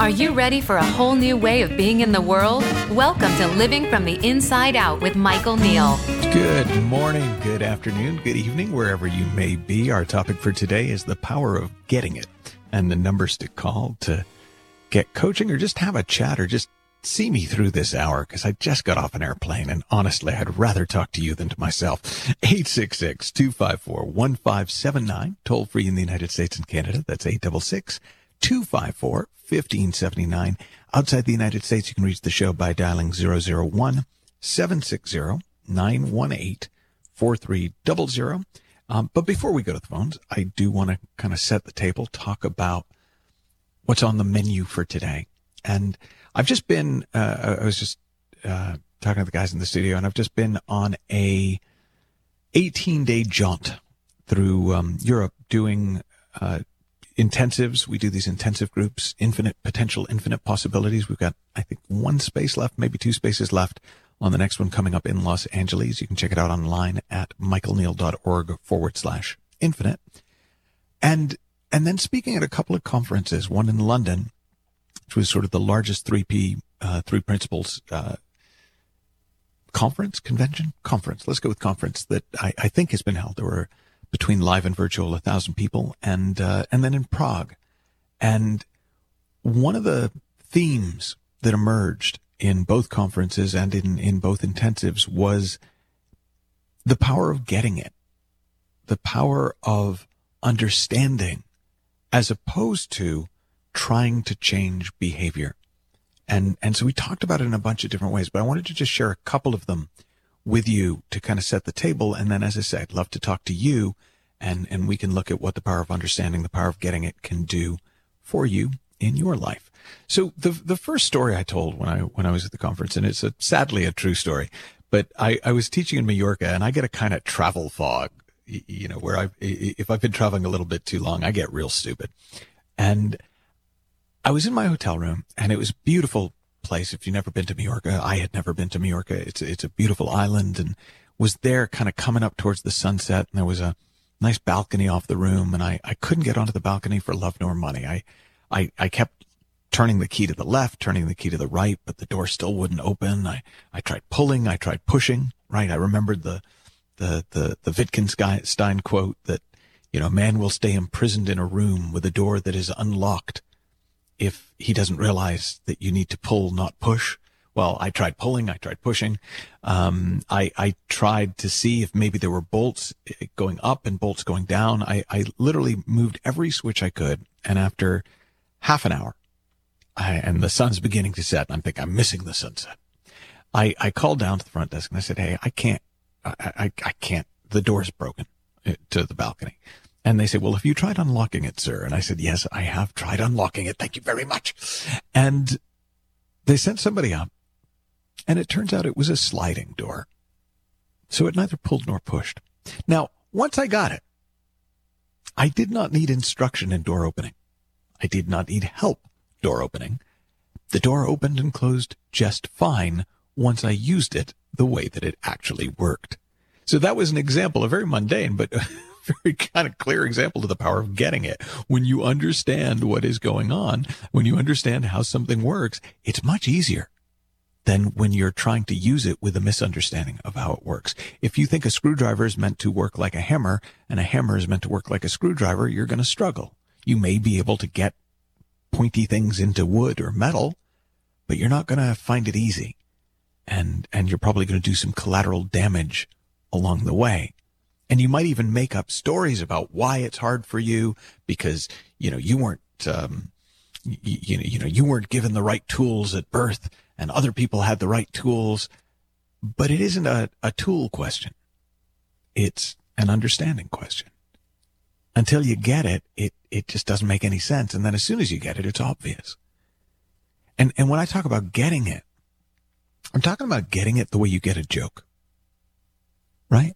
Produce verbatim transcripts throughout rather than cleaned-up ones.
Are you ready for a whole new way of being in the world? Welcome to Living from the Inside Out with Michael Neal. Good morning, good afternoon, good evening, wherever you may be. Our topic for today is the power of getting it, and the numbers to call to get coaching or just have a chat or just see me through this hour, because I just got off an airplane and honestly, I'd rather talk to you than to myself. eight six six, two five four, one five seven nine, toll free in the United States and Canada. That's eight six six, two five four, one five seven nine. Outside the United States, you can reach the show by dialing zero zero one, seven six zero, nine one eight, four three zero zero. Um, but before we go to the phones, I do want to kind of set the table, talk about what's on the menu for today. And I've just been, uh, I was just uh, talking to the guys in the studio, and I've just been on a eighteen-day jaunt through um, Europe doing uh, intensives. We do these intensive groups, infinite potential, infinite possibilities. We've got, I think, one space left, maybe two spaces left on the next one coming up in Los Angeles. You can check it out online at michaelneal.org forward slash infinite. And, and then speaking at a couple of conferences, one in London, which was sort of the largest three P, uh, three principles, uh, conference, convention, conference. Let's go with conference that I, I think has been held. There were between live and virtual, a thousand people, and, uh, and then in Prague. And one of the themes that emerged in both conferences and in, in both intensives was the power of getting it, the power of understanding, as opposed to trying to change behavior. And, and so we talked about it in a bunch of different ways, but I wanted to just share a couple of them with you to kind of set the table. And then, as I said, I'd love to talk to you, and, and we can look at what the power of understanding, the power of getting it can do for you in your life. So the, the first story I told when I, when I was at the conference, and it's a, sadly a true story, but I, I was teaching in Mallorca, and I get a kind of travel fog, you know, where I, if I've been traveling a little bit too long, I get real stupid. And I was in my hotel room, and it was a beautiful place. If you've never been to Mallorca, I had never been to Mallorca. It's, it's a beautiful island, and was there kind of coming up towards the sunset. And there was a nice balcony off the room, and I, I couldn't get onto the balcony for love nor money. I, I, I kept turning the key to the left, turning the key to the right, but the door still wouldn't open. I, I tried pulling, I tried pushing, right? I remembered the, the, the, the Wittgenstein quote that, you know, man will stay imprisoned in a room with a door that is unlocked if he doesn't realize that you need to pull, not push. Well, I tried pulling, I tried pushing. Um, I, I tried to see if maybe there were bolts going up and bolts going down. I, I literally moved every switch I could. And after half an hour, I, and the sun's beginning to set, and I'm thinking I'm missing the sunset. I, I called down to the front desk and I said, hey, I can't, I, I, I can't, the door's broken to the balcony. And they said, well, have you tried unlocking it, sir? And I said, yes, I have tried unlocking it. Thank you very much. And they sent somebody up, and it turns out it was a sliding door. So it neither pulled nor pushed. Now, once I got it, I did not need instruction in door opening. I did not need help door opening. The door opened and closed just fine once I used it the way that it actually worked. So that was an example, a very mundane, but very kind of clear example of the power of getting it. When you understand what is going on, when you understand how something works, it's much easier than when you're trying to use it with a misunderstanding of how it works. If you think a screwdriver is meant to work like a hammer and a hammer is meant to work like a screwdriver, you're going to struggle. You may be able to get pointy things into wood or metal, but you're not going to find it easy. And, and you're probably going to do some collateral damage along the way. And you might even make up stories about why it's hard for you because, you know, you weren't, um, you, you know, you know, you weren't given the right tools at birth and other people had the right tools. But it isn't a, a tool question. It's an understanding question. Until you get it, it, it just doesn't make any sense. And then as soon as you get it, it's obvious. And, and when I talk about getting it, I'm talking about getting it the way you get a joke, right?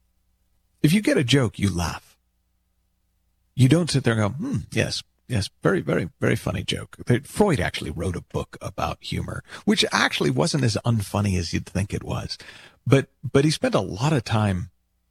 If you get a joke, you laugh. You don't sit there and go, hmm, yes, yes, very, very, very funny joke. Freud actually wrote a book about humor, which actually wasn't as unfunny as you'd think it was. But, but he spent a lot of time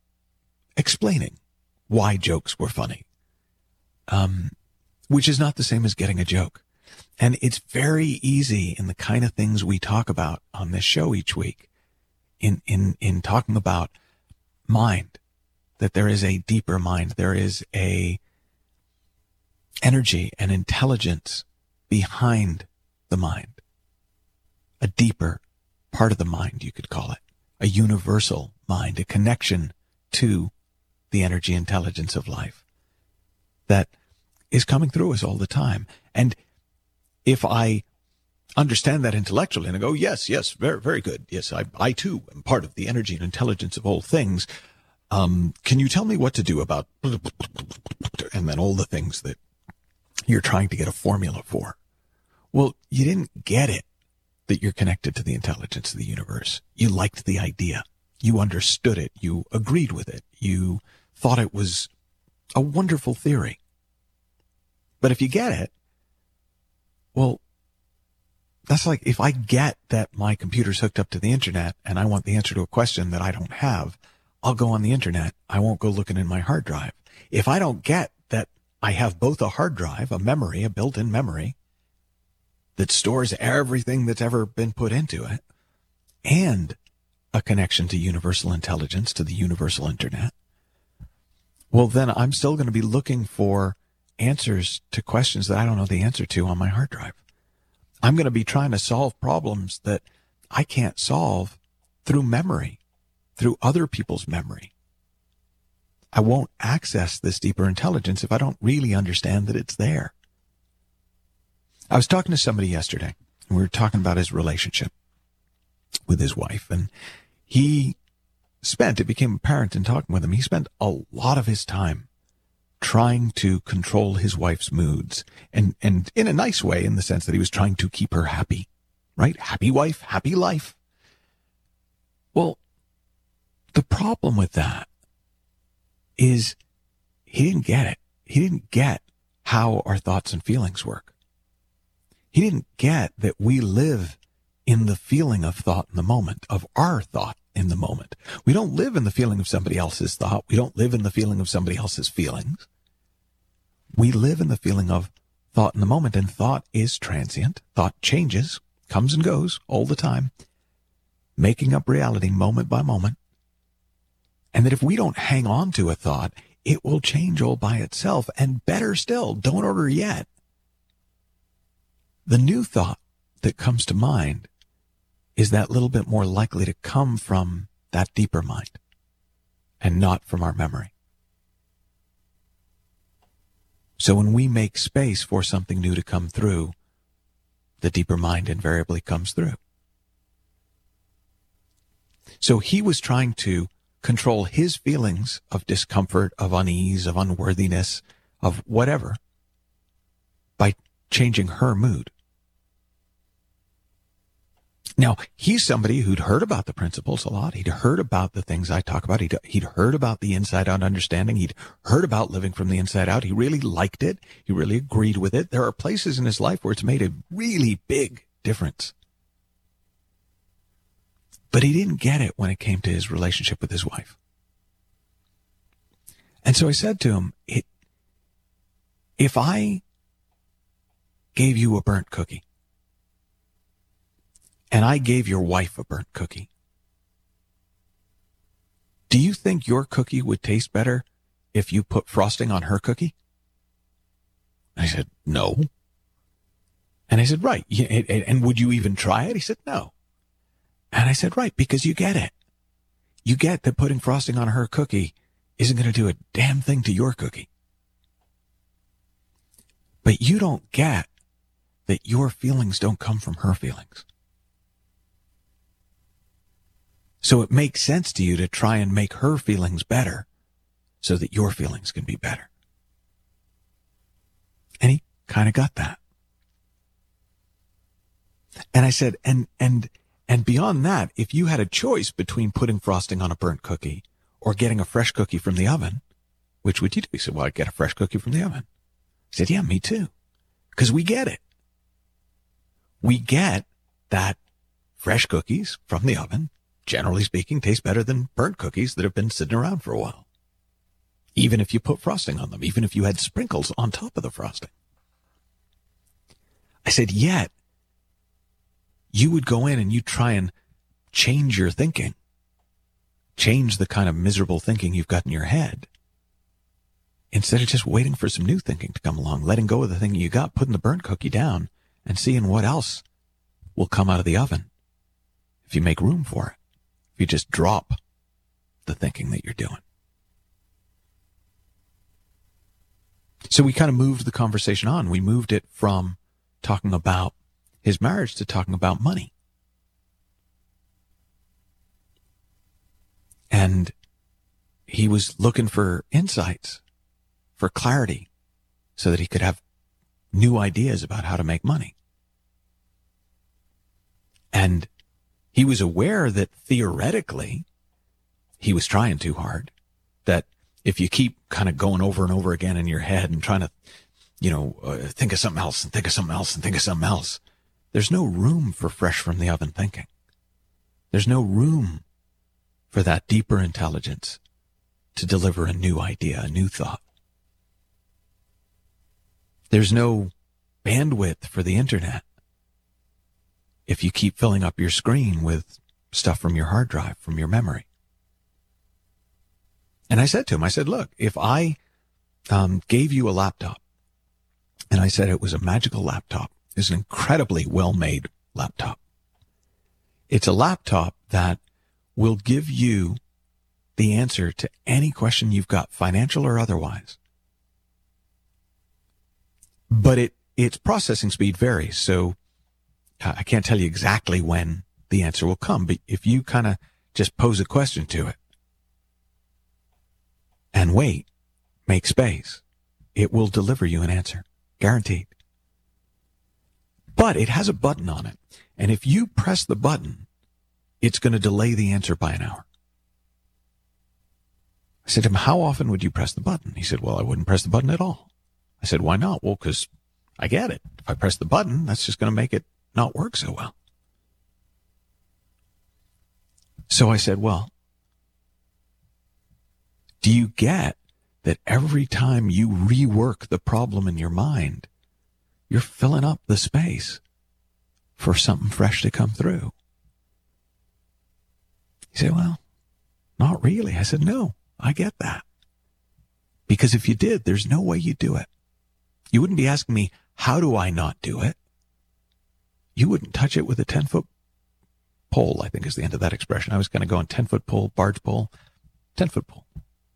explaining why jokes were funny, um, which is not the same as getting a joke. And it's very easy in the kind of things we talk about on this show each week, in, in, in talking about mind, that there is a deeper mind. There is a energy and intelligence behind the mind, a deeper part of the mind, you could call it, a universal mind, a connection to the energy intelligence of life that is coming through us all the time. And if I understand that intellectually and I go, yes, yes, very, very good. Yes, I, I too am part of the energy and intelligence of all things. Um, can you tell me what to do about, and then all the things that you're trying to get a formula for? Well, you didn't get it that you're connected to the intelligence of the universe. You liked the idea. You understood it. You agreed with it. You thought it was a wonderful theory. But if you get it, well, that's like if I get that my computer's hooked up to the internet and I want the answer to a question that I don't have, I'll go on the internet. I won't go looking in my hard drive. If I don't get that I have both a hard drive, a memory, a built-in memory that stores everything that's ever been put into it, and a connection to universal intelligence, to the universal internet, well, then I'm still going to be looking for answers to questions that I don't know the answer to on my hard drive. I'm going to be trying to solve problems that I can't solve through memory, through other people's memory. I won't access this deeper intelligence if I don't really understand that it's there. I was talking to somebody yesterday, and we were talking about his relationship with his wife, and he spent, it became apparent in talking with him, he spent a lot of his time trying to control his wife's moods, and, and in a nice way, in the sense that he was trying to keep her happy, right? Happy wife, happy life. Well, the problem with that is he didn't get it. He didn't get how our thoughts and feelings work. He didn't get that we live in the feeling of thought in the moment, of our thought in the moment. We don't live in the feeling of somebody else's thought. We don't live in the feeling of somebody else's feelings. We live in the feeling of thought in the moment, and thought is transient. Thought changes, comes and goes all the time, making up reality moment by moment. And that if we don't hang on to a thought, it will change all by itself. And better still, don't order yet. The new thought that comes to mind is that little bit more likely to come from that deeper mind and not from our memory. So when we make space for something new to come through, the deeper mind invariably comes through. So he was trying to control his feelings of discomfort, of unease, of unworthiness, of whatever, by changing her mood. Now, he's somebody who'd heard about the principles a lot. He'd heard about the things I talk about. He'd, he'd heard about the inside-out understanding. He'd heard about living from the inside out. He really liked it. He really agreed with it. There are places in his life where it's made a really big difference. But he didn't get it when it came to his relationship with his wife. And so I said to him, it, if I gave you a burnt cookie, and I gave your wife a burnt cookie, do you think your cookie would taste better if you put frosting on her cookie? I said, no. And I said, right. And would you even try it? He said, no. And I said, right, because you get it. You get that putting frosting on her cookie isn't going to do a damn thing to your cookie. But you don't get that your feelings don't come from her feelings. So it makes sense to you to try and make her feelings better so that your feelings can be better. And he kind of got that. And I said, and, and, and beyond that, if you had a choice between putting frosting on a burnt cookie or getting a fresh cookie from the oven, which would you do? He said, well, I'd get a fresh cookie from the oven. I said, yeah, me too. Because we get it. We get that fresh cookies from the oven, generally speaking, taste better than burnt cookies that have been sitting around for a while. Even if you put frosting on them, even if you had sprinkles on top of the frosting. I said, yet you would go in and you try and change your thinking, change the kind of miserable thinking you've got in your head, instead of just waiting for some new thinking to come along, letting go of the thing you got, putting the burnt cookie down, and seeing what else will come out of the oven if you make room for it, if you just drop the thinking that you're doing. So we kind of moved the conversation on. We moved it from talking about his marriage to talking about money. And he was looking for insights, for clarity, so that he could have new ideas about how to make money. And he was aware that theoretically he was trying too hard, that if you keep kind of going over and over again in your head and trying to, you know, uh, think of something else and think of something else and think of something else, there's no room for fresh from the oven thinking. There's no room for that deeper intelligence to deliver a new idea, a new thought. There's no bandwidth for the internet if you keep filling up your screen with stuff from your hard drive, from your memory. And I said to him, I said, look, if I um, gave you a laptop, and I said it was a magical laptop, it's an incredibly well-made laptop. It's a laptop that will give you the answer to any question you've got, financial or otherwise. But it its processing speed varies, so uh, I can't tell you exactly when the answer will come. But if you kind of just pose a question to it and wait, make space, it will deliver you an answer, guaranteed. But it has a button on it, and if you press the button, it's going to delay the answer by an hour. I said to him, how often would you press the button? He said, well, I wouldn't press the button at all. I said, why not? Well, because I get it. If I press the button, that's just going to make it not work so well. So I said, well, do you get that every time you rework the problem in your mind, you're filling up the space for something fresh to come through? He said, well, not really. I said, no, I get that. Because if you did, there's no way you'd do it. You wouldn't be asking me, how do I not do it? You wouldn't touch it with a ten-foot pole, I think is the end of that expression. I was going to go on ten-foot pole, barge pole, ten-foot pole.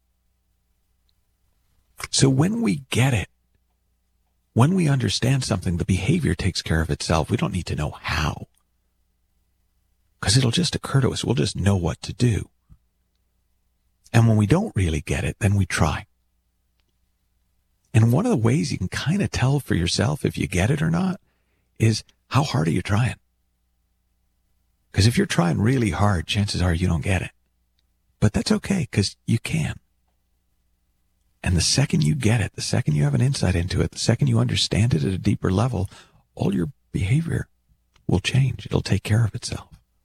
So when we get it, when we understand something, the behavior takes care of itself. We don't need to know how, because it'll just occur to us. We'll just know what to do. And when we don't really get it, then we try. And one of the ways you can kind of tell for yourself if you get it or not is how hard are you trying? Because if you're trying really hard, chances are you don't get it. But that's okay, because you can. And the second you get it, the second you have an insight into it, the second you understand it at a deeper level, all your behavior will change. It'll take care of itself.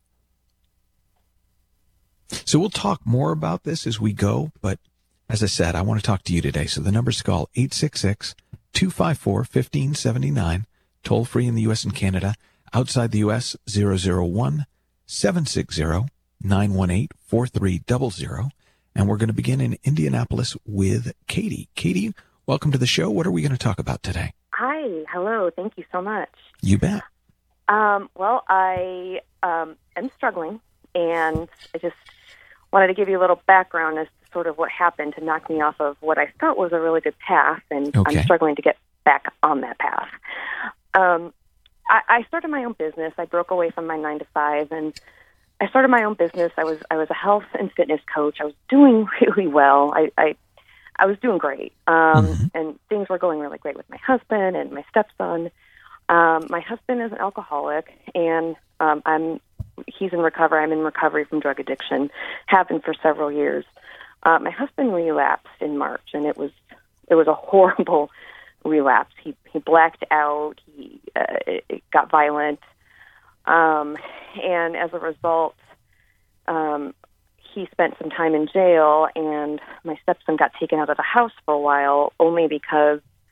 So we'll talk more about this as we go, but as I said, I want to talk to you today. So the number's to call eight six six, two five four, one five seven nine, toll free in the U S and Canada. Outside the U S, zero zero one, seven six zero, nine one eight, four three zero zero. And we're going to begin in Indianapolis with Katie. Katie, welcome to the show. What are we going to talk about today? Hi. Hello. Thank you so much. You bet. Um, well, I um, am struggling, and I just wanted to give you a little background as to sort of what happened to knock me off of what I thought was a really good path, and okay. I'm struggling to get back on that path. Um, I, I started my own business. I broke away from my nine to five, and I started my own business. I was I was a health and fitness coach. I was doing really well. I I, I was doing great, um, mm-hmm. and things were going really great with my husband and my stepson. Um, my husband is an alcoholic, and um, I'm he's in recovery. I'm in recovery from drug addiction. Have been for several years. Uh, my husband relapsed in March, and it was it was a horrible relapse. He he blacked out. He uh, it, it got violent. Um, and as a result, um, he spent some time in jail, and my stepson got taken out of the house for a while, only because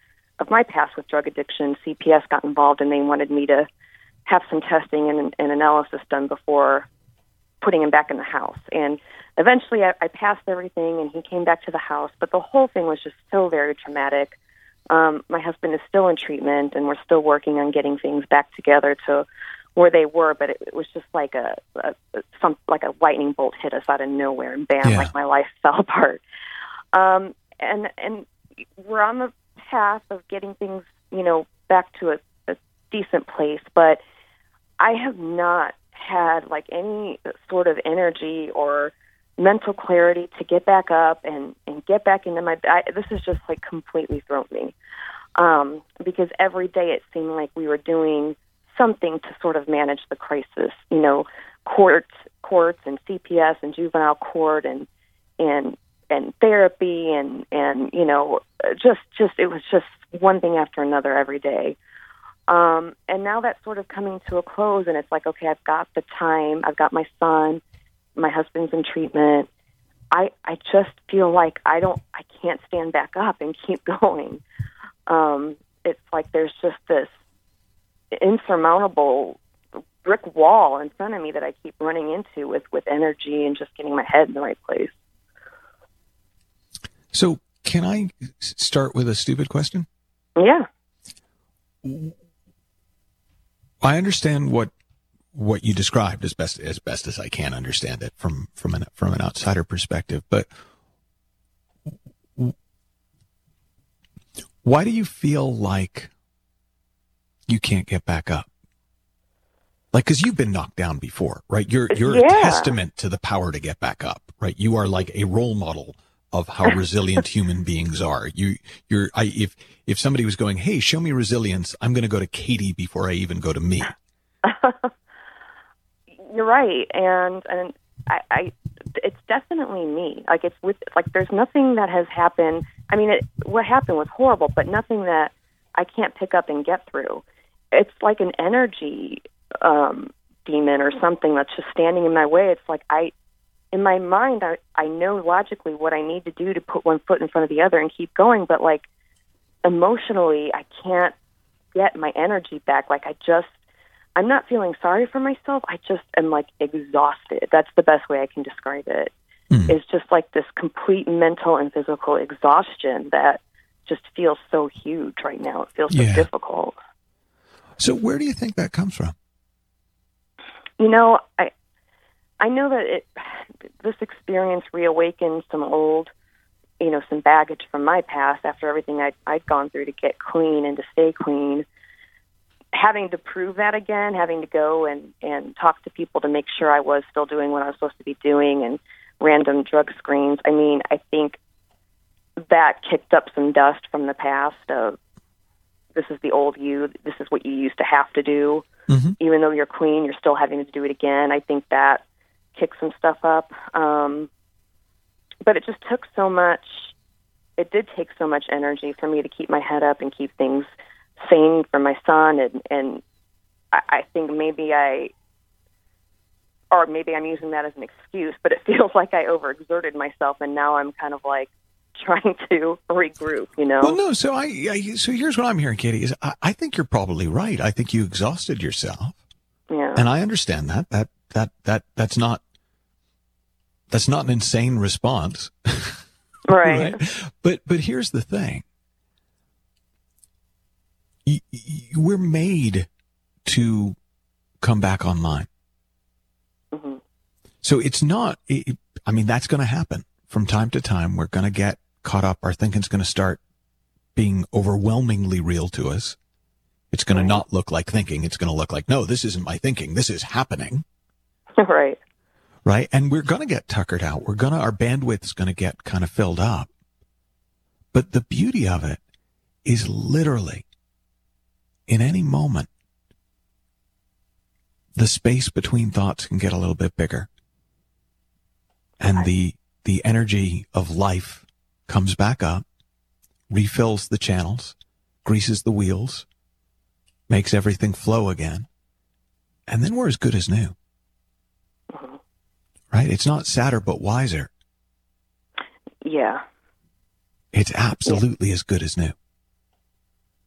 of my past with drug addiction, C P S got involved, and they wanted me to have some testing and, and analysis done before putting him back in the house. And eventually I, I passed everything, and he came back to the house. But the whole thing was just so very traumatic. Um, my husband is still in treatment, and we're still working on getting things back together to where they were. But it, it was just like a, a some like a lightning bolt hit us out of nowhere, and bam, Yeah. like my life fell apart. Um, and and we're on the path of getting things, you know, back to a, a decent place. But I have not had like any sort of energy or mental clarity to get back up and, and get back into my, I, this is just like completely thrown me. Um, because every day it seemed like we were doing something to sort of manage the crisis, you know, courts, courts and C P S and juvenile court and, and, and therapy and, and, you know, just, just, it was just one thing after another every day. Um, and now that's sort of coming to a close, and it's like, okay, I've got the time, I've got my son, my husband's in treatment. I I just feel like I don't, I can't stand back up and keep going. Um, it's like there's just this insurmountable brick wall in front of me that I keep running into with, with energy and just getting my head in the right place. So can I start with a stupid question? Yeah. I understand what what you described as best as best as I can understand it from from an from an outsider perspective. But why do you feel like you can't get back up? Like, because you've been knocked down before, right? You're you're Yeah. a testament to the power to get back up, right? You are like a role model of how resilient human beings are. You, you're, I, if, if somebody was going, hey, show me resilience, I'm going to go to Katie before I even go to me. You're right. And, and I, I, it's definitely me. Like it's with, like, there's nothing that has happened. I mean, it, what happened was horrible, but nothing that I can't pick up and get through. It's like an energy, um, demon or something that's just standing in my way. It's like, I, in my mind, I, I know logically what I need to do to put one foot in front of the other and keep going, but like emotionally, I can't get my energy back. Like I just, I'm not feeling sorry for myself. I just am like exhausted. That's the best way I can describe it. Mm. It's just like this complete mental and physical exhaustion that just feels so huge right now. It feels so yeah. difficult. So where do you think that comes from? You know, I, I know that it, this experience reawakened some old, you know, some baggage from my past after everything I'd, I'd gone through to get clean and to stay clean. Having to prove that again, having to go and, and talk to people to make sure I was still doing what I was supposed to be doing and random drug screens. I mean, I think that kicked up some dust from the past of this is the old you, this is what you used to have to do. Mm-hmm. Even though you're clean, you're still having to do it again. I think that kicked some stuff up. Um, but it just took so much, it did take so much energy for me to keep my head up and keep things sane for my son. And, and I, I think maybe I, or maybe I'm using that as an excuse, but it feels like I overexerted myself and now I'm kind of like trying to regroup, you know? Well, no, so I, I so here's what I'm hearing, Katie, is I, I think you're probably right. I think you exhausted yourself. Yeah. And I understand that. That, that, that, that's not, that's not an insane response. Right. right. But, but here's the thing. You, you, we're made to come back online. Mm-hmm. So it's not, it, I mean, that's going to happen from time to time. We're going to get caught up. Our thinking's going to start being overwhelmingly real to us. It's going right. to not look like thinking. It's going to look like, no, this isn't my thinking. This is happening. Right. Right. And we're going to get tuckered out. We're going to, our bandwidth's going to get kind of filled up. But the beauty of it is literally in any moment, the space between thoughts can get a little bit bigger. And right. the, the energy of life comes back up, refills the channels, greases the wheels, makes everything flow again. And then we're as good as new. Mm-hmm. Right? It's not sadder, but wiser. Yeah. It's absolutely yeah. as good as new.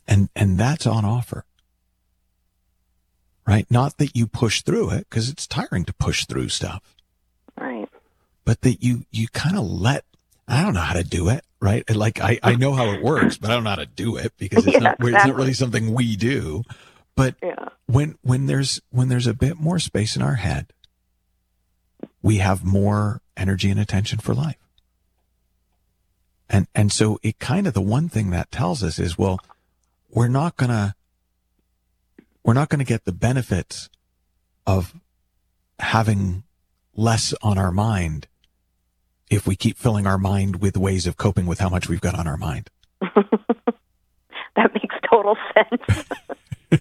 And, and that's on offer, right? Not that you push through it, because it's tiring to push through stuff. Right. But that you, you kind of let, I don't know how to do it, right? Like, I, I know how it works, but I don't know how to do it because it's yeah, not, exactly. it's not really something we do. But yeah. when, when there's, when there's a bit more space in our head, we have more energy and attention for life. And, and so it kind of, the one thing that tells us is, well, we're not gonna, we're not gonna get the benefits of having less on our mind if we keep filling our mind with ways of coping with how much we've got on our mind. That makes total sense.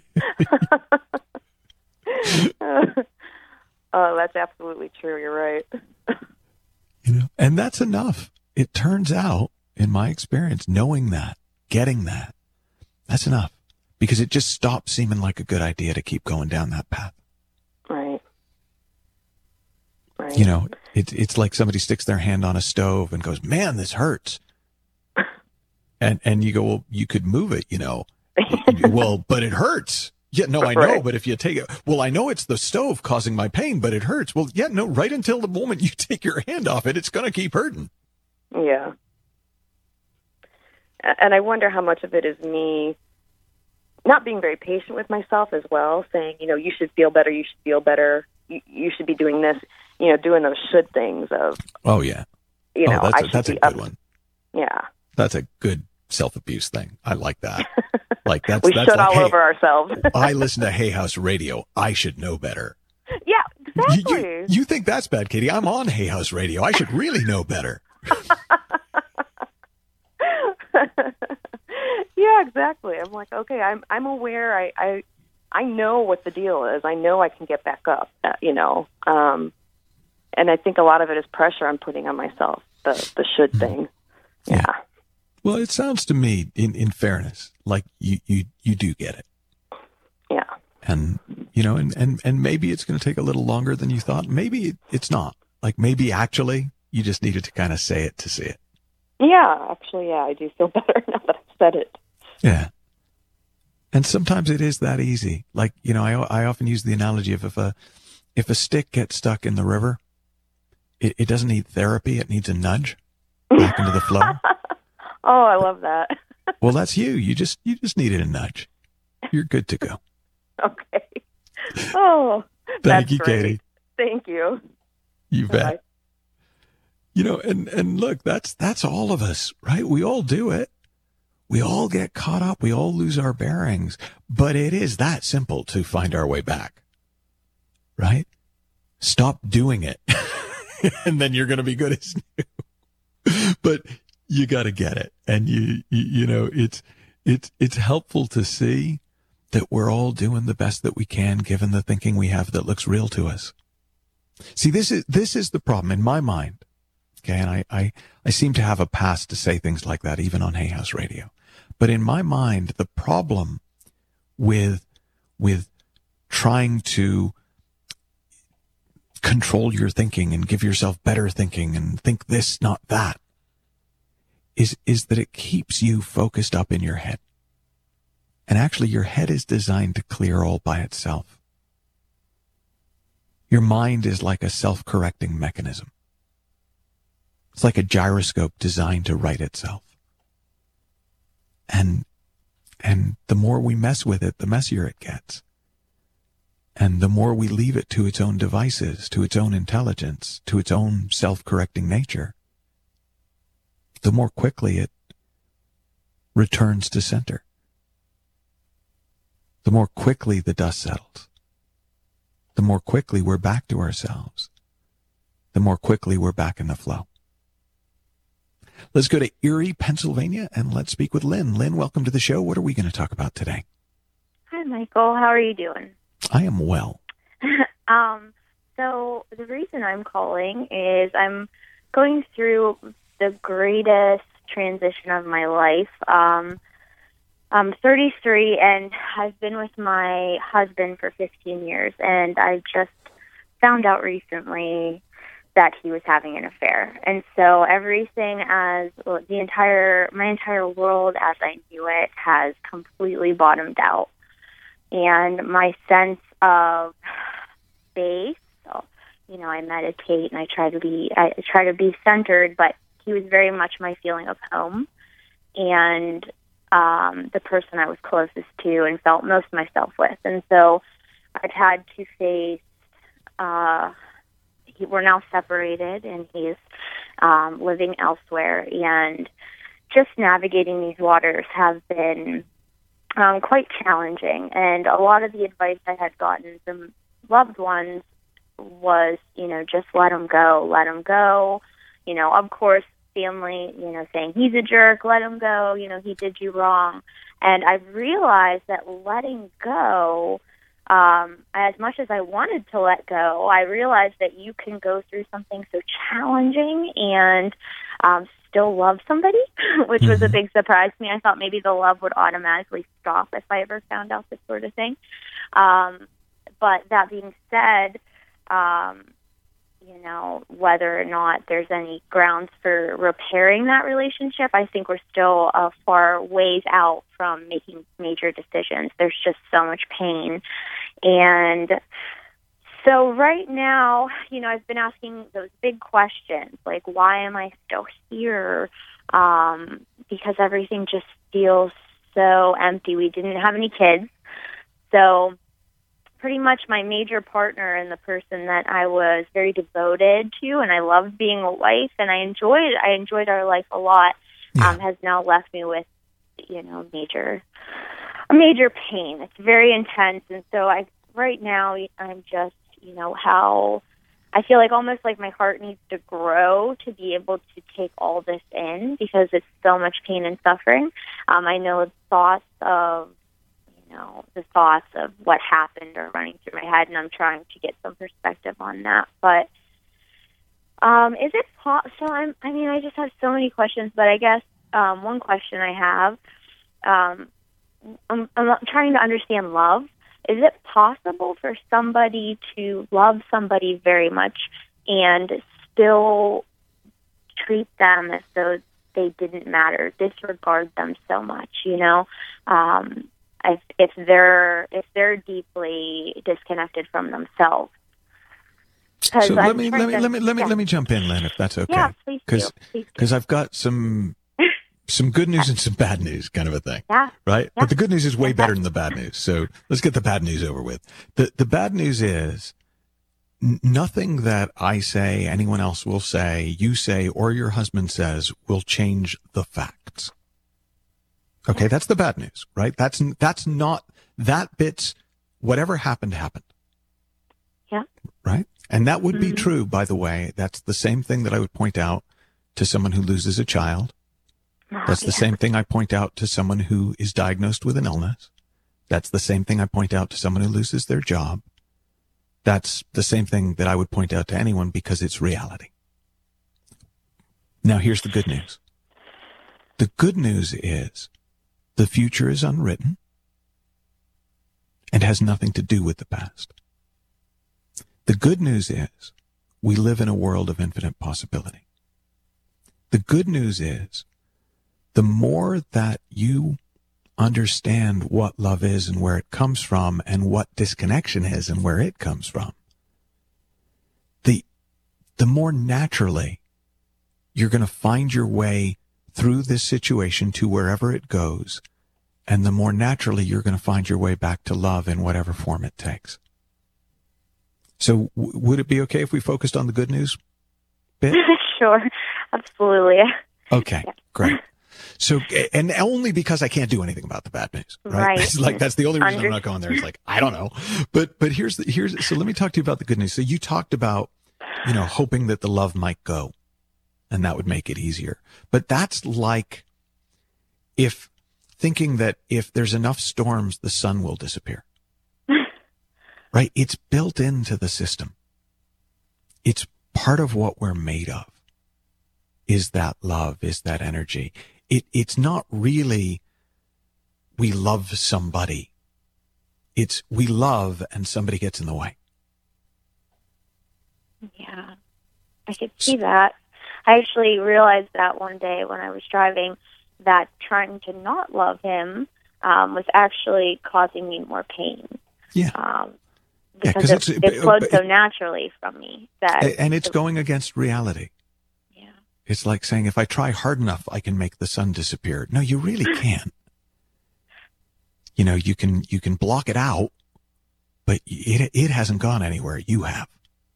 Oh, that's absolutely true. You're right. You know, and that's enough. It turns out, in my experience, knowing that, getting that, that's enough, because it just stops seeming like a good idea to keep going down that path. Right. Right. You know, it's it's like somebody sticks their hand on a stove and goes, "Man, this hurts." And and you go, "Well, you could move it, you know." Well, but it hurts. Yeah, no, I know, right. but if you take it, well, I know it's the stove causing my pain, but it hurts. Well, yeah, no, right until the moment you take your hand off it, it's going to keep hurting. Yeah. And I wonder how much of it is me not being very patient with myself as well, saying, you know, you should feel better, you should feel better, you, you should be doing this, you know, doing those should things of, oh, yeah. you know, oh, that's I a, that's a be good up. one. Yeah. That's a good self-abuse thing. I like that. Like that's we that's should like, all hey, over ourselves. I listen to Hay House Radio. I should know better. Yeah, exactly. You, you, you think that's bad, Katie? I'm on Hay House Radio. I should really know better. Yeah, exactly. I'm like, okay, I'm I'm aware. I, I I know what the deal is. I know I can get back up. Uh, you know, um, and I think a lot of it is pressure I'm putting on myself. The the should thing. Yeah. yeah. Well, it sounds to me, in, in fairness, like you, you, you do get it. Yeah. And, you know, and, and, and maybe it's going to take a little longer than you thought. Maybe it's not. Like maybe actually you just needed to kind of say it to see it. Yeah, actually, yeah, I do feel better now that I've said it. Yeah. And sometimes it is that easy. Like, you know, I, I often use the analogy of if a, if a stick gets stuck in the river, it, it doesn't need therapy. It needs a nudge back into the flow. Oh, I love that. Well, that's you. You just you just needed a nudge. You're good to go. Okay. Oh, thank that's you, great. Katie. Thank you. You bet. Bye. You know, and and look, that's that's all of us, right? We all do it. We all get caught up. We all lose our bearings. But it is that simple to find our way back, right? Stop doing it, and then you're going to be good as new. But you got to get it. And you, you, you know, it's, it's, it's helpful to see that we're all doing the best that we can, given the thinking we have that looks real to us. See, this is, this is the problem in my mind. Okay. And I, I, I seem to have a past to say things like that, even on Hay House Radio. But in my mind, the problem with, with trying to control your thinking and give yourself better thinking and think this, not that, is, is that it keeps you focused up in your head. And actually your head is designed to clear all by itself. Your mind is like a self-correcting mechanism. It's like a gyroscope designed to right itself. And, and the more we mess with it, the messier it gets. And the more we leave it to its own devices, to its own intelligence, to its own self-correcting nature, the more quickly it returns to center. The more quickly the dust settles. The more quickly we're back to ourselves. The more quickly we're back in the flow. Let's go to Erie, Pennsylvania, and let's speak with Lynn. Lynn, welcome to the show. What are we going to talk about today? Hi, Michael. How are you doing? I am well. um, so the reason I'm calling is I'm going through the greatest transition of my life. Um, I'm thirty-three, and I've been with my husband for fifteen years, and I just found out recently that he was having an affair. And so everything as well, the entire, my entire world as I knew it has completely bottomed out. And my sense of space, so, you know, I meditate and I try to be, I try to be centered, but he was very much my feeling of home and um, the person I was closest to and felt most myself with. And so I've had to face, uh, he, we're now separated and he's um, living elsewhere. And just navigating these waters have been um, quite challenging. And a lot of the advice I had gotten from loved ones was, you know, just let him go, let him go. You know, of course, family, you know, saying he's a jerk, let him go, you know, he did you wrong. And I've realized that letting go, um, as much as I wanted to let go, I realized that you can go through something so challenging and um, still love somebody, which was a big surprise to me. I thought maybe the love would automatically stop if I ever found out this sort of thing. Um, but that being said, um, you know, whether or not there's any grounds for repairing that relationship, I think we're still a far ways out from making major decisions. There's just so much pain. And so right now, you know, I've been asking those big questions, like, why am I still here? Um, because everything just feels so empty. We didn't have any kids. So pretty much my major partner and the person that I was very devoted to, and I loved being a wife, and I enjoyed I enjoyed our life a lot, Yeah. um, has now left me with, you know, major a major pain. It's very intense, and so I right now I'm just, you know, how I feel like almost like my heart needs to grow to be able to take all this in because it's so much pain and suffering. Um, I know thoughts of You know, the thoughts of what happened are running through my head, and I'm trying to get some perspective on that. But um, is it po- so? I'm. I mean, I just have so many questions, but I guess um, one question I have, um, I'm, I'm trying to understand love. Is it possible for somebody to love somebody very much and still treat them as though they didn't matter, disregard them so much? You know. Um, If, if they're if they're deeply disconnected from themselves. So let I'm me trying let me to- let me let me yeah. let me jump in, Lynn, if that's okay. Yeah, please do. Please do. Because I've got some some good news and some bad news, kind of a thing. Yeah. Right. Yeah. But the good news is way Yeah. better than the bad news. So let's get the bad news over with. the The bad news is n- nothing that I say, anyone else will say, you say, or your husband says will change the facts. Okay, that's the bad news, right? That's that's not that bit's whatever happened happened. Yeah. Right? And that would be Mhm. true, by the way. That's the same thing that I would point out to someone who loses a child. Oh, That's the yeah. same thing I point out to someone who is diagnosed with an illness. That's the same thing I point out to someone who loses their job. That's the same thing that I would point out to anyone because it's reality. Now, here's the good news. The good news is the future is unwritten and has nothing to do with the past. The good news is we live in a world of infinite possibility. The good news is the more that you understand what love is and where it comes from and what disconnection is and where it comes from, the, the more naturally you're going to find your way through this situation to wherever it goes, and the more naturally you're going to find your way back to love in whatever form it takes. So w- would it be okay if we focused on the good news bit? Sure, absolutely. Okay, Yeah. great. So, and only because I can't do anything about the bad news, right? Right. It's like, that's the only reason Under- I'm not going there. It's like, I don't know. But, but here's the, here's, so let me talk to you about the good news. So you talked about, you know, hoping that the love might go and that would make it easier. But that's like if thinking that if there's enough storms, the sun will disappear, right? It's built into the system. It's part of what we're made of. Is that love? Is that energy? It, it's not really we love somebody. It's we love and somebody gets in the way. Yeah. I could see that. I actually realized that one day when I was driving, that trying to not love him um, was actually causing me more pain. Yeah. Um, Yeah, because it's, it, it flowed so naturally from me. That and it's it, going against reality. Yeah. It's like saying, if I try hard enough, I can make the sun disappear. No, you really can't. You know, you can you can block it out, but it it hasn't gone anywhere. You have.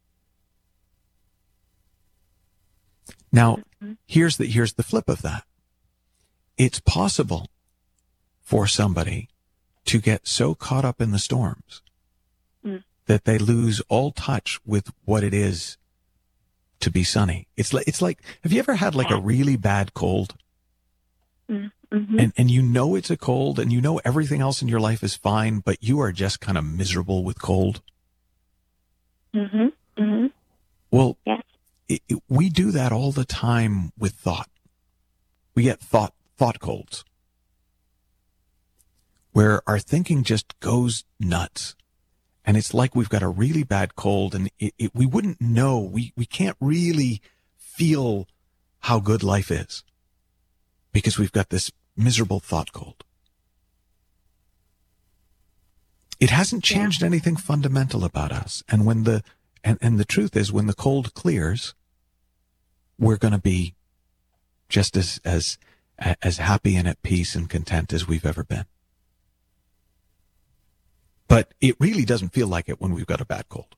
Now, mm-hmm. here's the here's the flip of that. It's possible for somebody to get so caught up in the storms mm. that they lose all touch with what it is to be sunny. It's like it's like have you ever had like a really bad cold? Mm-hmm. And and you know it's a cold and you know everything else in your life is fine, but you are just kind of miserable with cold. Mm-hmm. Mm-hmm. Well, yes. it, it, we do that all the time with thought. We get thought thought colds, where our thinking just goes nuts. And it's like we've got a really bad cold and it, it, we wouldn't know. We, we can't really feel how good life is because we've got this miserable thought cold. It hasn't changed yeah. anything fundamental about us. And when the, and, and the truth is when the cold clears, we're going to be just as, as, as happy and at peace and content as we've ever been. But it really doesn't feel like it when we've got a bad cold.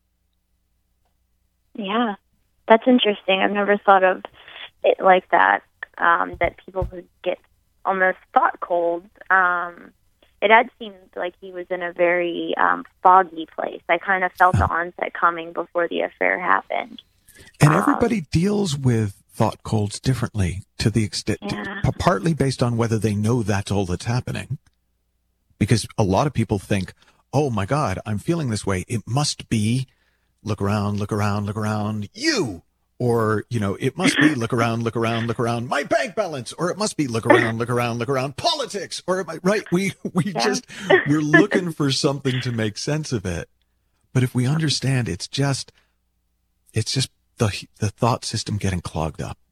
Yeah, that's interesting. I've never thought of it like that, um, that people would get almost thought cold. Um, it had seemed like he was in a very um, foggy place. I kind of felt the onset coming before the affair happened. And everybody um, deals with thought colds differently to the extent, yeah. p- partly based on whether they know that's all that's happening. Because a lot of people think, oh my God, I'm feeling this way. It must be, look around, look around, look around, you. Or, you know, it must be, look around, look around, look around, my bank balance. Or it must be, look around, look around, look around, politics. Or, it might, right, we, we yeah. just, we're looking for something to make sense of it. But if we understand, it's just, it's just the, the thought system getting clogged up.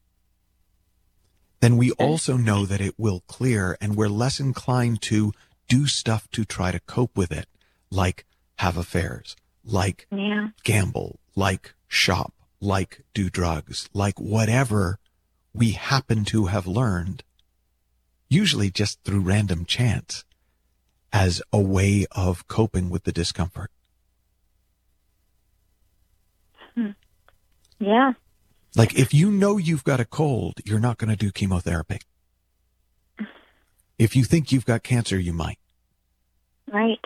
Then we also know that it will clear and we're less inclined to do stuff to try to cope with it, like have affairs, like yeah. gamble, like shop, like do drugs, like whatever we happen to have learned, usually just through random chance, as a way of coping with the discomfort. Hmm. Yeah. Like if you know you've got a cold, you're not going to do chemotherapy. If you think you've got cancer, you might. Right.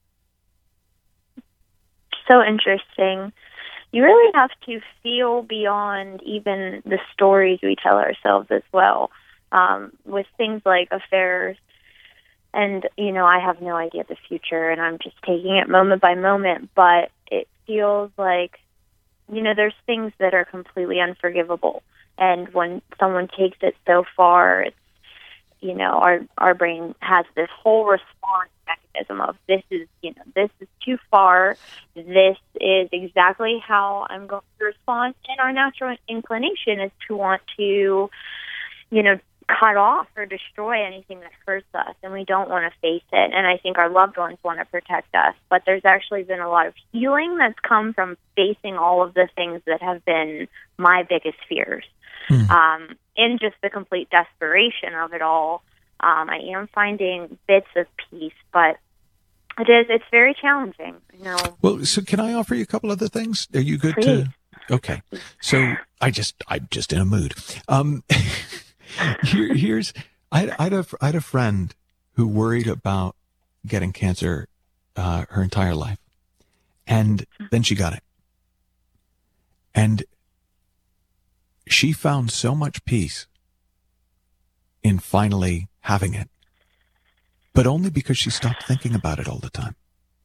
So interesting. You really have to feel beyond even the stories we tell ourselves as well. Um, with things like affairs, and, you know, I have no idea the future, and I'm just taking it moment by moment, but it feels like, you know, there's things that are completely unforgivable. And when someone takes it so far, it's, you know, our our brain has this whole response mechanism of this is, you know, this is too far. This is exactly how I'm going to respond. And our natural inclination is to want to, you know, cut off or destroy anything that hurts us, and we don't want to face it. And I think our loved ones want to protect us. But there's actually been a lot of healing that's come from facing all of the things that have been my biggest fears. Mm. Um, in just the complete desperation of it all, um, I am finding bits of peace, but it is, it's very challenging. You know. Well, so can I offer you a couple other things? Are you good Please. to? Okay. So I just, I'm just in a mood. Um, here, here's, I, I, had a, I had a friend who worried about getting cancer uh, her entire life. And then she got it. And she found so much peace in finally having it, but only because she stopped thinking about it all the time.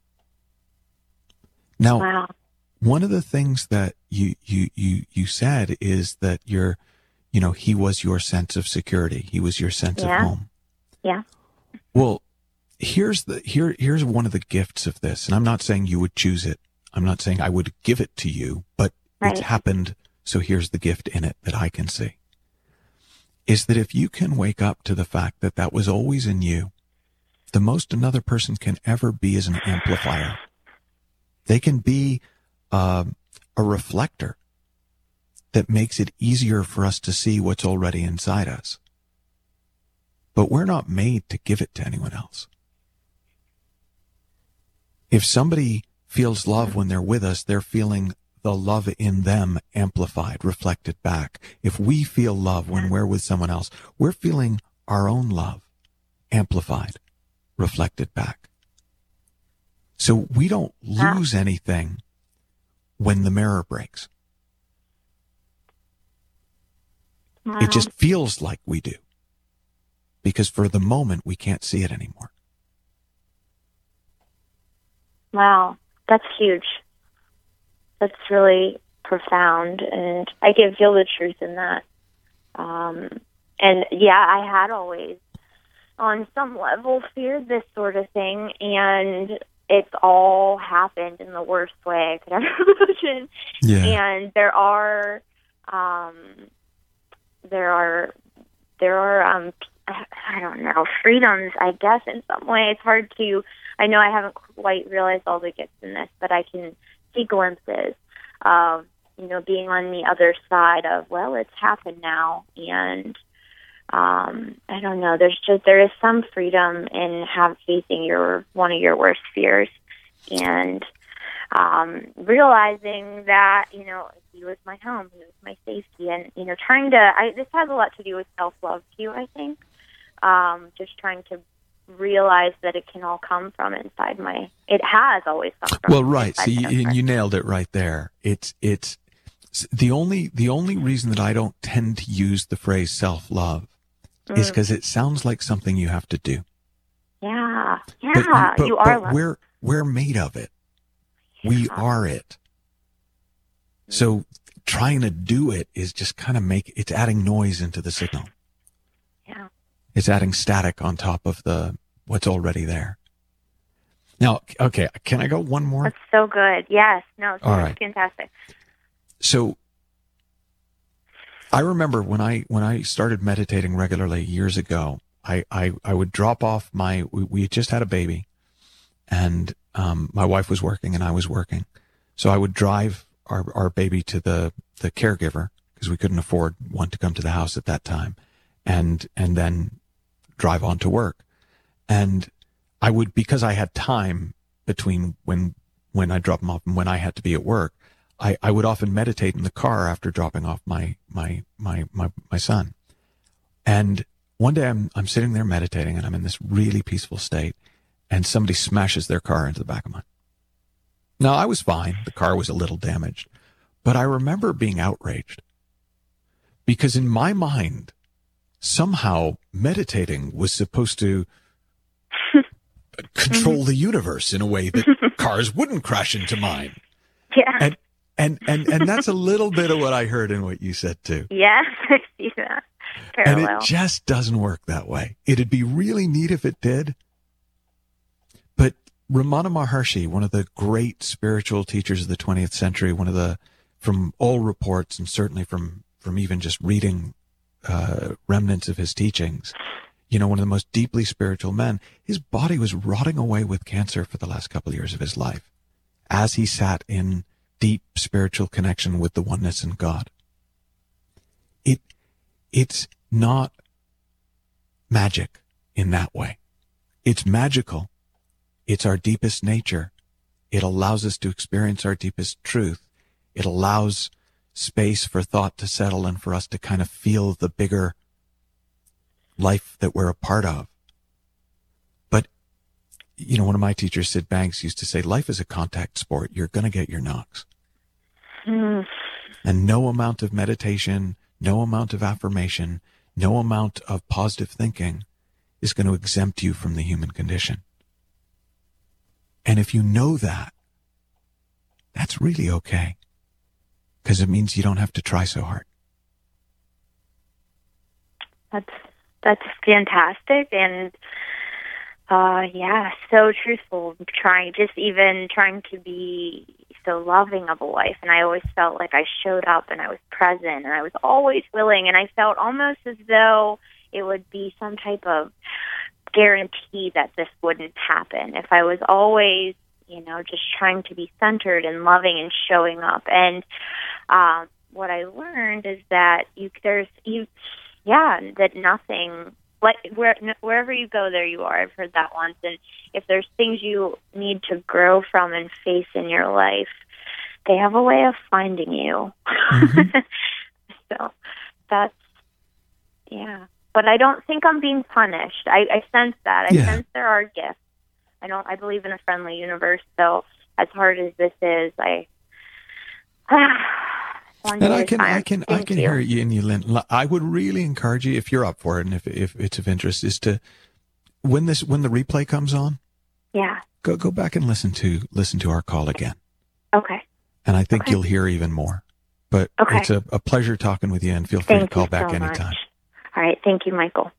Now, wow. One of the things that you, you, you, you said is that you're, you know, he was your sense of security. He was your sense yeah. of home. Yeah. Well, here's the, here, here's one of the gifts of this. And I'm not saying you would choose it. I'm not saying I would give it to you, but right. it's happened so here's the gift in it that I can see, is that if you can wake up to the fact that that was always in you, the most another person can ever be is an amplifier. They can be uh, a reflector that makes it easier for us to see what's already inside us. But we're not made to give it to anyone else. If somebody feels love when they're with us, they're feeling the love in them amplified, reflected back. If we feel love when we're with someone else, we're feeling our own love amplified, reflected back. So we don't lose anything when the mirror breaks. Wow. It just feels like we do, because for the moment we can't see it anymore. Wow, that's huge. That's really profound, and I can feel the truth in that. Um, and yeah, I had always, on some level, feared this sort of thing, and it's all happened in the worst way I could ever imagine. Yeah. And there are, um, there are, there are, um, I don't know, freedoms, I guess, in some way. It's hard to, I know I haven't quite realized all the gifts in this, but I can see glimpses of, you know, being on the other side of, well, it's happened now. And um, I don't know, there's just, there is some freedom in have facing your, one of your worst fears, and um, realizing that, you know, he was my home, he was my safety, and, you know, trying to, I, this has a lot to do with self-love too, I think. Um, just trying to realize that it can all come from inside my, it has always come from. Well, right. So you, you nailed it right there. It's, it's the only, the only reason that I don't tend to use the phrase self-love mm. is because it sounds like something you have to do. Yeah. Yeah. But, you, but, you are. But we're, we're made of it. Yeah. We are it. So trying to do it is just kind of make, it's adding noise into the signal. Yeah. It's adding static on top of the what's already there. Now, okay, can I go one more? That's so good. Yes. No, it's All right. Fantastic. So I remember when I when I started meditating regularly years ago, I, I, I would drop off my, we, we just had a baby, and um, my wife was working and I was working. So I would drive our, our baby to the, the caregiver, because we couldn't afford one to come to the house at that time, and and then drive on to work. And I would, because I had time between when when I dropped them off and when I had to be at work, I, I would often meditate in the car after dropping off my my my my, my son. And one day I'm I'm sitting there meditating, and I'm in this really peaceful state, and somebody smashes their car into the back of mine. Now, I was fine. The car was a little damaged, but I remember being outraged, because in my mind, somehow meditating was supposed to control the universe in a way that cars wouldn't crash into mine. Yeah. And, and, and, and that's a little bit of what I heard in what you said too. Yes, I see that. Parallel. And it just doesn't work that way. It'd be really neat if it did. But Ramana Maharshi, one of the great spiritual teachers of the twentieth century, one of the, from all reports, and certainly from, from even just reading uh, remnants of his teachings, you know, one of the most deeply spiritual men, his body was rotting away with cancer for the last couple of years of his life, as he sat in deep spiritual connection with the oneness in God. It, it's not magic in that way. It's magical. It's our deepest nature. It allows us to experience our deepest truth. It allows space for thought to settle and for us to kind of feel the bigger life that we're a part of. But, you know, one of my teachers, Sid Banks, used to say, life is a contact sport. You're going to get your knocks. Mm. And no amount of meditation, no amount of affirmation, no amount of positive thinking is going to exempt you from the human condition. And if you know that, that's really okay, because it means you don't have to try so hard. That's that's fantastic, and uh, yeah, so truthful. Trying, just even trying to be so loving of a wife, and I always felt like I showed up and I was present and I was always willing, and I felt almost as though it would be some type of guarantee that this wouldn't happen if I was always, you know, just trying to be centered and loving and showing up. And um, what I learned is that you there's you yeah that nothing, like where wherever you go, there you are. I've heard that once. And if there's things you need to grow from and face in your life, they have a way of finding you. Mm-hmm. So that's yeah. But I don't think I'm being punished. I, I sense that. I yeah. sense there are gifts. I don't. I believe in a friendly universe. So as hard as this is, I. and I can, I can, I can hear you in you, Lynn. I would really encourage you, if you're up for it, and if if it's of interest, is to when this when the replay comes on. Yeah. Go go back and listen to listen to our call again. Okay. And I think okay. you'll hear even more. But okay. it's a, a pleasure talking with you, and feel free Thank to call you back so anytime. Much. All right. Thank you, Michael.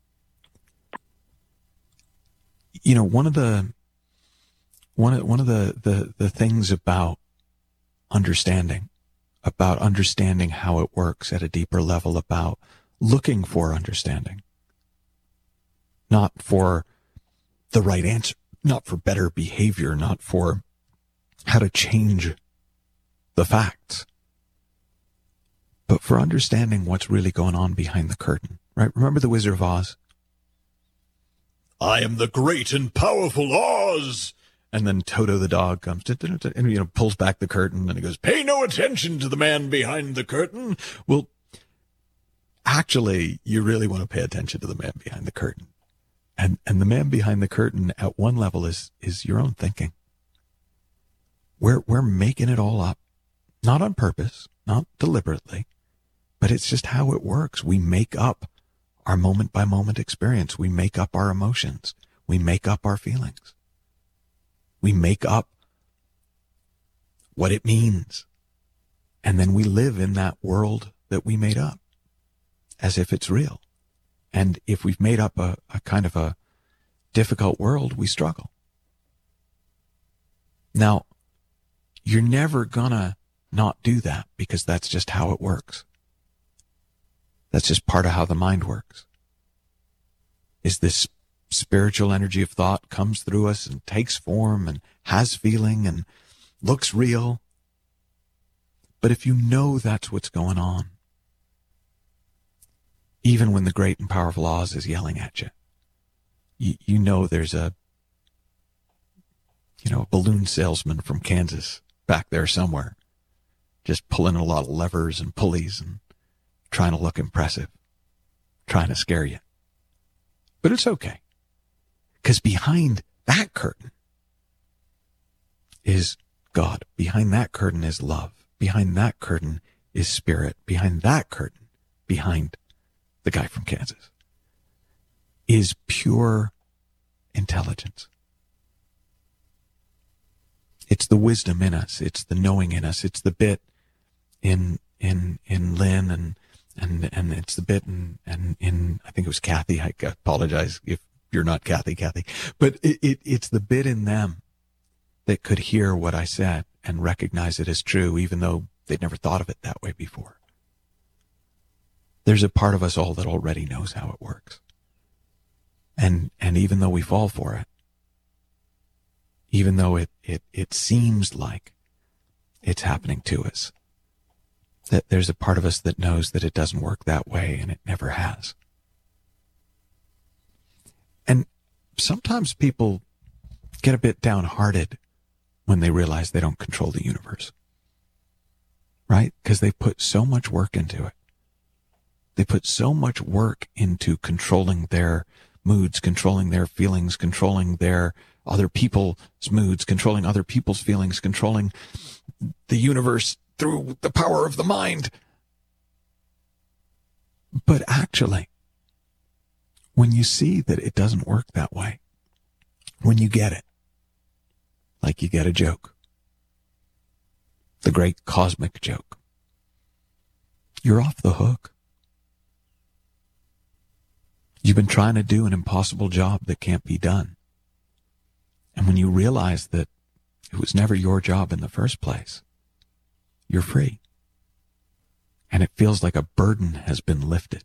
You know, one of the one of one of the, the, the things about understanding, about understanding how it works at a deeper level, about looking for understanding, not for the right answer, not for better behavior, not for how to change the facts, but for understanding what's really going on behind the curtain, right? Remember the Wizard of Oz? I am the great and powerful Oz. And then Toto the dog comes and, you know, pulls back the curtain and he goes, pay no attention to the man behind the curtain. Well, actually, you really want to pay attention to the man behind the curtain. And and the man behind the curtain at one level is is your own thinking. We're we're making it all up. Not on purpose, not deliberately, but it's just how it works. We make up our moment by moment experience. We make up our emotions. We make up our feelings. We make up what it means. And then we live in that world that we made up as if it's real. And if we've made up a, a kind of a difficult world, we struggle. Now, you're never gonna not do that because that's just how it works. That's just part of how the mind works. Is this spiritual energy of thought comes through us and takes form and has feeling and looks real. But if you know that's what's going on, even when the great and powerful Oz is yelling at you, you, you know there's a, you know, a balloon salesman from Kansas back there somewhere, just pulling a lot of levers and pulleys and trying to look impressive, trying to scare you. But it's okay. Because behind that curtain is God. Behind that curtain is love. Behind that curtain is spirit. Behind that curtain, behind the guy from Kansas, is pure intelligence. It's the wisdom in us. It's the knowing in us. It's the bit in in in Lynn and and and it's the bit in and in I think it was Kathy. I apologize if you're not Kathy, Kathy, but it, it it's the bit in them that could hear what I said and recognize it as true, even though they'd never thought of it that way before. There's a part of us all that already knows how it works. And and even though we fall for it, even though it, it, it seems like it's happening to us, that there's a part of us that knows that it doesn't work that way and it never has. And sometimes people get a bit downhearted when they realize they don't control the universe, right? Because they put so much work into it. They put so much work into controlling their moods, controlling their feelings, controlling their other people's moods, controlling other people's feelings, controlling the universe through the power of the mind. But actually, when you see that it doesn't work that way, when you get it, like you get a joke, the great cosmic joke, you're off the hook. You've been trying to do an impossible job that can't be done. And when you realize that it was never your job in the first place, you're free. And it feels like a burden has been lifted.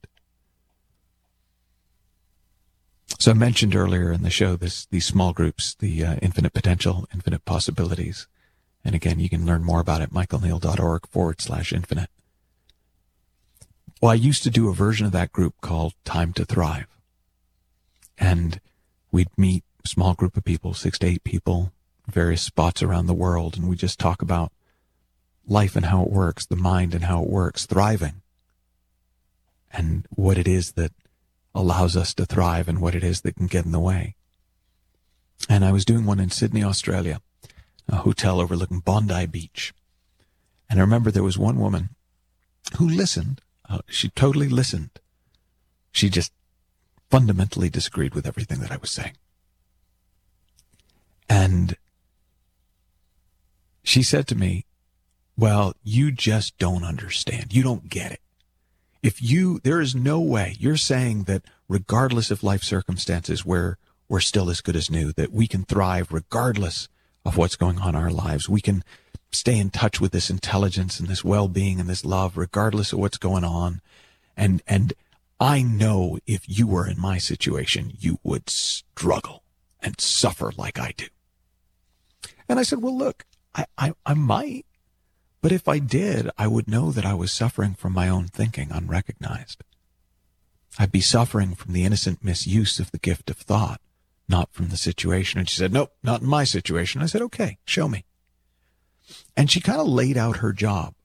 So I mentioned earlier in the show this these small groups, the uh, Infinite Potential, Infinite Possibilities. And again, you can learn more about it, michaelneal.org forward slash infinite. Well, I used to do a version of that group called Time to Thrive. And we'd meet a small group of people, six to eight people, various spots around the world, and we just talk about life and how it works, the mind and how it works, thriving, and what it is that allows us to thrive and what it is that can get in the way. And I was doing one in Sydney, Australia, a hotel overlooking Bondi Beach. And I remember there was one woman who listened. Uh, she totally listened. She just fundamentally disagreed with everything that I was saying. And she said to me, well, you just don't understand. You don't get it. If you, there is no way, you're saying that regardless of life circumstances, we're, we're still as good as new, that we can thrive regardless of what's going on in our lives. We can stay in touch with this intelligence and this well-being and this love, regardless of what's going on. And, and I know if you were in my situation, you would struggle and suffer like I do. And I said, well, look, I, I, I might. But if I did, I would know that I was suffering from my own thinking unrecognized. I'd be suffering from the innocent misuse of the gift of thought, not from the situation. And she said, nope, not in my situation. I said, okay, show me. And she kind of laid out her job.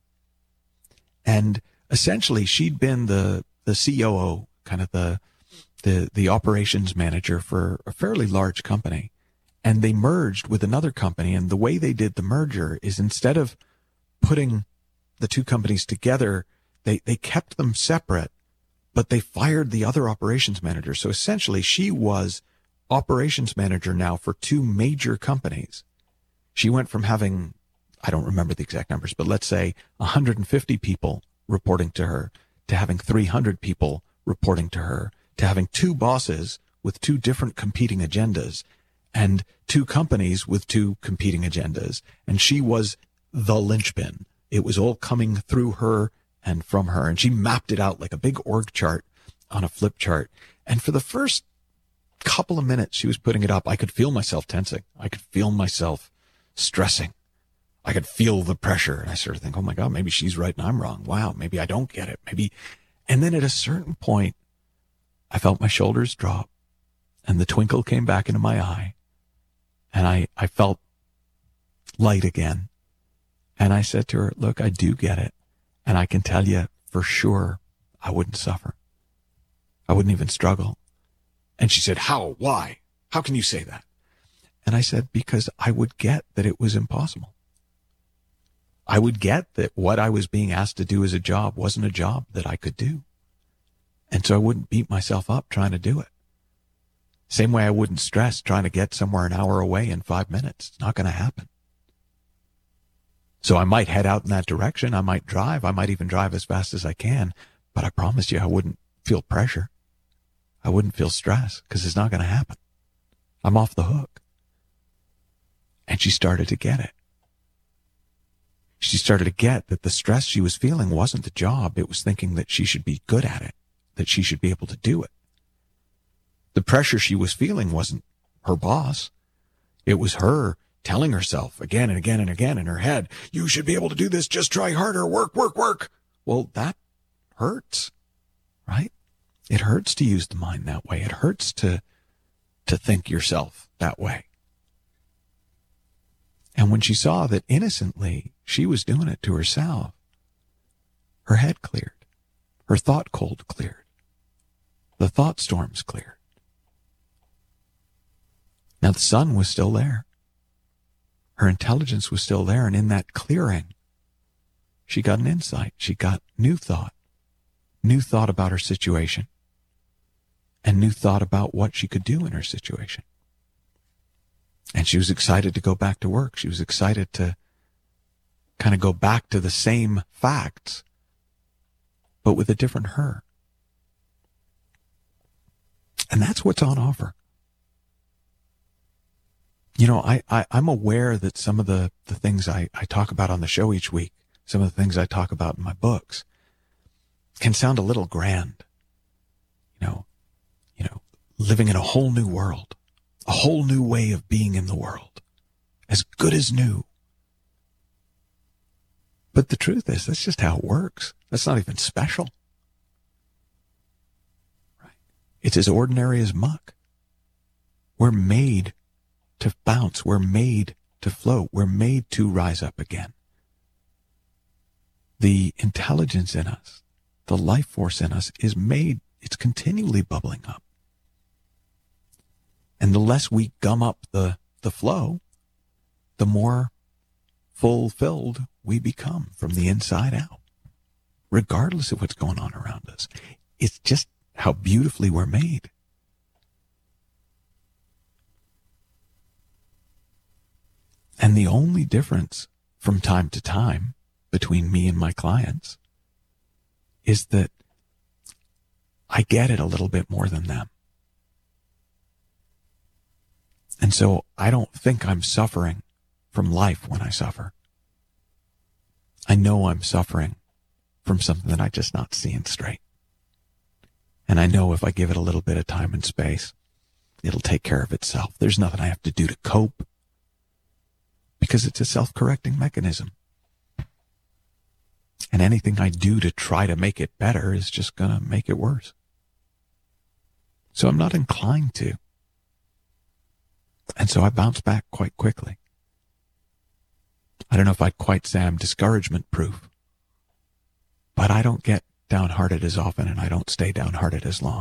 And essentially, she'd been the, the C O O, kind of the, the, the operations manager for a fairly large company. And they merged with another company. And the way they did the merger is instead of putting the two companies together, they, they kept them separate, but they fired the other operations manager. So essentially, she was operations manager now for two major companies. She went from having, I don't remember the exact numbers, but let's say one hundred fifty people reporting to her, to having three hundred people reporting to her, to having two bosses with two different competing agendas, and two companies with two competing agendas. And she was the linchpin. It was all coming through her and from her. And she mapped it out like a big org chart on a flip chart. And for the first couple of minutes she was putting it up, I could feel myself tensing. I could feel myself stressing. I could feel the pressure. And I started to think, oh my God, maybe she's right and I'm wrong. Wow, maybe I don't get it. Maybe. And then at a certain point, I felt my shoulders drop and the twinkle came back into my eye. And I, I felt light again. And I said to her, look, I do get it. And I can tell you for sure I wouldn't suffer. I wouldn't even struggle. And she said, how? Why? How can you say that? And I said, because I would get that it was impossible. I would get that what I was being asked to do as a job wasn't a job that I could do. And so I wouldn't beat myself up trying to do it. Same way I wouldn't stress trying to get somewhere an hour away in five minutes. It's not going to happen. So I might head out in that direction. I might drive. I might even drive as fast as I can. But I promise you I wouldn't feel pressure. I wouldn't feel stress because it's not going to happen. I'm off the hook. And she started to get it. She started to get that the stress she was feeling wasn't the job. It was thinking that she should be good at it, that she should be able to do it. The pressure she was feeling wasn't her boss. It was her telling herself again and again and again in her head, you should be able to do this. Just try harder. Work, work, work. Well, that hurts, right? It hurts to use the mind that way. It hurts to, to think yourself that way. And when she saw that innocently she was doing it to herself, her head cleared. Her thought cold cleared. The thought storms cleared. Now the sun was still there. Her intelligence was still there. And in that clearing, she got an insight. She got new thought, new thought about her situation, and new thought about what she could do in her situation. And she was excited to go back to work. She was excited to kind of go back to the same facts, but with a different her. And that's what's on offer. You know, I, I, I'm aware that some of the, the things I, I talk about on the show each week, some of the things I talk about in my books, can sound a little grand. You know, you know, living in a whole new world, a whole new way of being in the world, as good as new. But the truth is, that's just how it works. That's not even special. Right? It's as ordinary as muck. We're made to bounce. We're made to float. We're made to rise up again. The intelligence in us, the life force in us is made, it's continually bubbling up. And the less we gum up the, the flow, the more fulfilled we become from the inside out, regardless of what's going on around us. It's just how beautifully we're made. And the only difference from time to time between me and my clients is that I get it a little bit more than them. And so I don't think I'm suffering from life when I suffer. I know I'm suffering from something that I'm just not seeing straight. And I know if I give it a little bit of time and space, it'll take care of itself. There's nothing I have to do to cope, because it's a self-correcting mechanism. And anything I do to try to make it better is just going to make it worse. So I'm not inclined to. And so I bounce back quite quickly. I don't know if I'd quite say I'm discouragement proof, but I don't get downhearted as often, and I don't stay downhearted as long.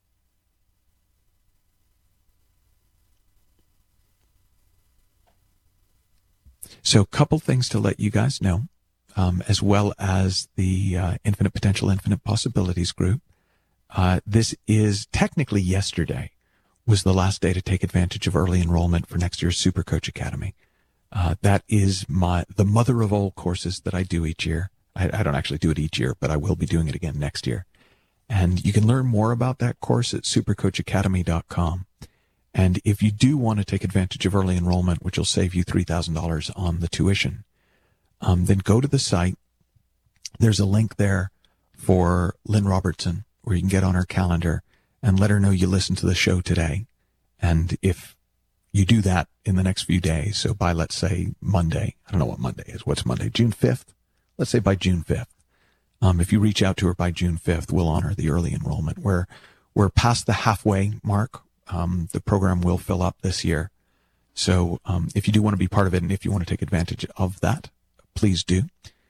So a couple things to let you guys know, um, as well as the uh, Infinite Potential, Infinite Possibilities group. Uh, this is technically yesterday was the last day to take advantage of early enrollment for next year's Super Coach Academy. Uh, that is my the mother of all courses that I do each year. I, I don't actually do it each year, but I will be doing it again next year. And you can learn more about that course at super coach academy dot com. And if you do want to take advantage of early enrollment, which will save you three thousand dollars on the tuition, um, then go to the site. There's a link there for Lynn Robertson where you can get on her calendar and let her know you listened to the show today. And if you do that in the next few days, so by, let's say, Monday, I don't know what Monday is. What's Monday? June fifth? Let's say by June fifth. Um, if you reach out to her by June fifth, we'll honor the early enrollment. We're, we're past the halfway mark. Um, the program will fill up this year. So um, if you do want to be part of it and if you want to take advantage of that, please do.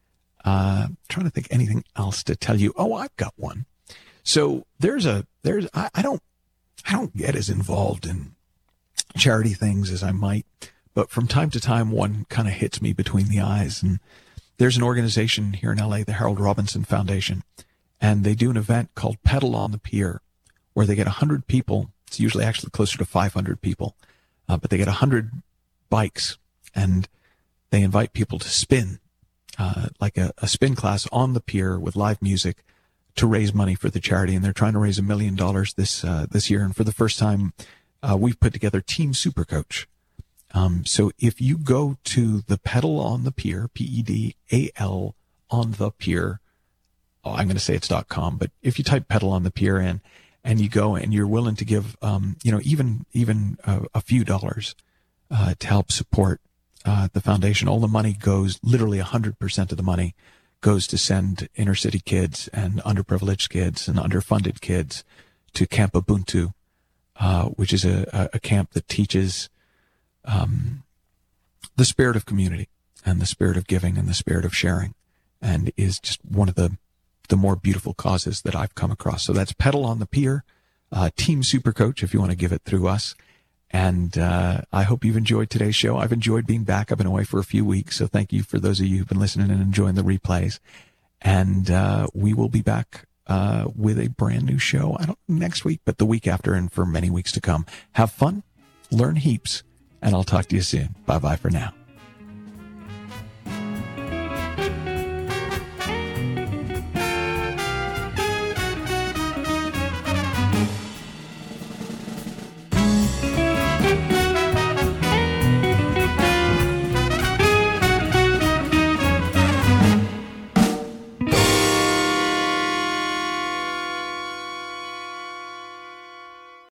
Uh, I'm trying to think anything else to tell you. Oh, I've got one. So there's a, there's, I, I don't, I don't get as involved in charity things as I might, but from time to time, one kind of hits me between the eyes. And there's an organization here in L A, the Harold Robinson Foundation, and they do an event called Pedal on the Pier, where they get a hundred people. It's usually actually closer to five hundred people, uh, but they get a hundred bikes and they invite people to spin, uh, like a, a spin class on the pier with live music to raise money for the charity. And they're trying to raise a million dollars this, uh, this year. And for the first time, uh, we've put together Team Super Coach. Um, so if you go to the Pedal on the Pier, P E D A L on the Pier, oh, I'm going to say it's .com, but if you type Pedal on the Pier in and you go and you're willing to give, um, you know, even, even a, a few dollars, uh, to help support, uh, the foundation, all the money goes, literally a hundred percent of the money goes to send inner city kids and underprivileged kids and underfunded kids to Camp Ubuntu, uh, which is a, a camp that teaches, um, the spirit of community and the spirit of giving and the spirit of sharing, and is just one of the, the more beautiful causes that I've come across. So that's Pedal on the Pier, uh, Team Super Coach, if you want to give it through us. And, uh, I hope you've enjoyed today's show. I've enjoyed being back. I've been away for a few weeks. So thank you for those of you who've been listening and enjoying the replays. And, uh, we will be back, uh, with a brand new show. I don't know next week, but the week after and for many weeks to come. Have fun, learn heaps, and I'll talk to you soon. Bye bye for now.